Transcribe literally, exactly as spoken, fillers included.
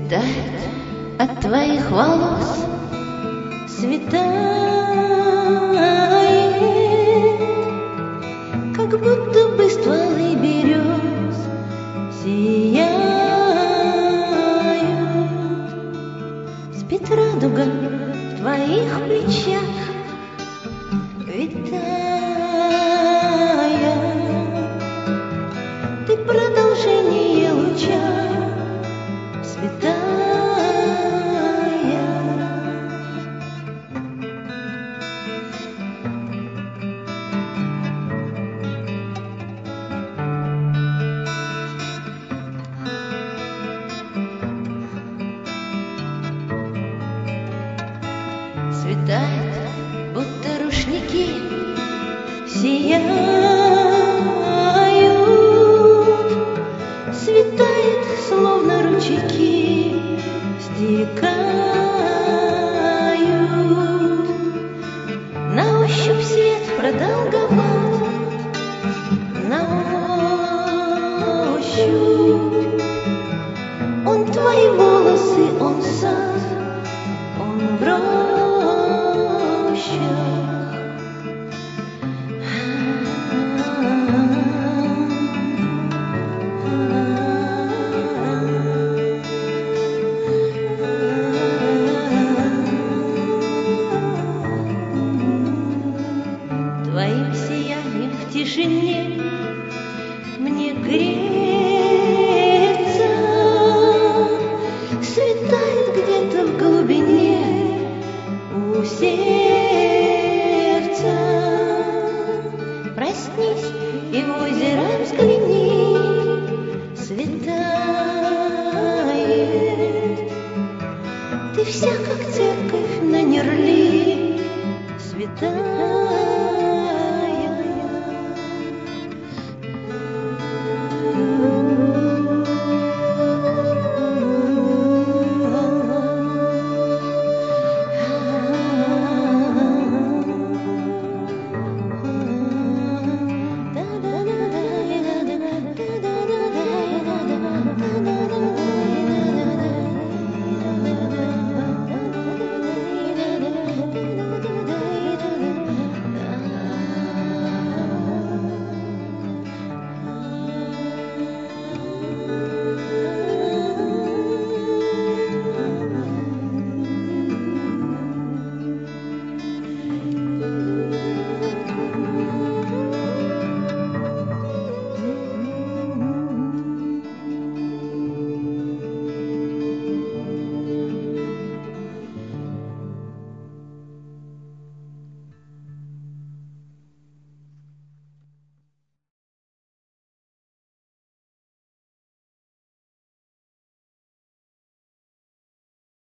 Светает от твоих волос, светает, как будто бы стволы берез сияют. Спит радуга в твоих плечах, витая. Ты продолжение луча, светая. Светает, будто рушники сияют. Светает, словно ручейки стекают. На ощупь свет продолговат, на ощупь. Он твои волосы, он сад, он в рощах. Твоим сиянием в тишине мне греется. Светает где-то в глубине у сердца. Проснись и в озеро взгляни.